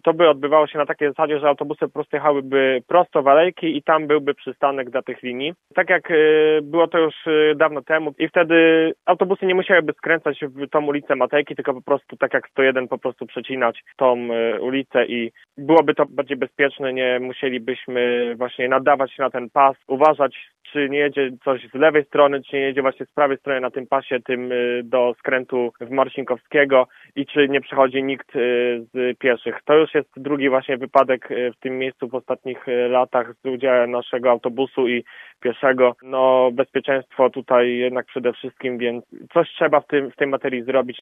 to by odbywało się na takiej zasadzie, że autobusy po prostu jechałyby prosto w alejki i tam byłby przystanek dla tych linii. Tak jak było to już dawno temu i wtedy autobusy nie musiałyby skręcać w tą ulicę Matejki, tylko po prostu tak jak 101 po prostu przecinać tą ulicę i byłoby to bardziej bezpieczne, nie musielibyśmy właśnie nadawać się na ten pas, uważać, czy nie jedzie coś z lewej strony, czy nie jedzie właśnie z prawej strony na tym pasie, tym do skrętu w Marcinkowskiego i czy nie przechodzi nikt z pieszych. To już jest drugi właśnie wypadek w tym miejscu w ostatnich latach z udziałem naszego autobusu i pieszego. No bezpieczeństwo tutaj jednak przede wszystkim, więc coś trzeba w tej materii zrobić.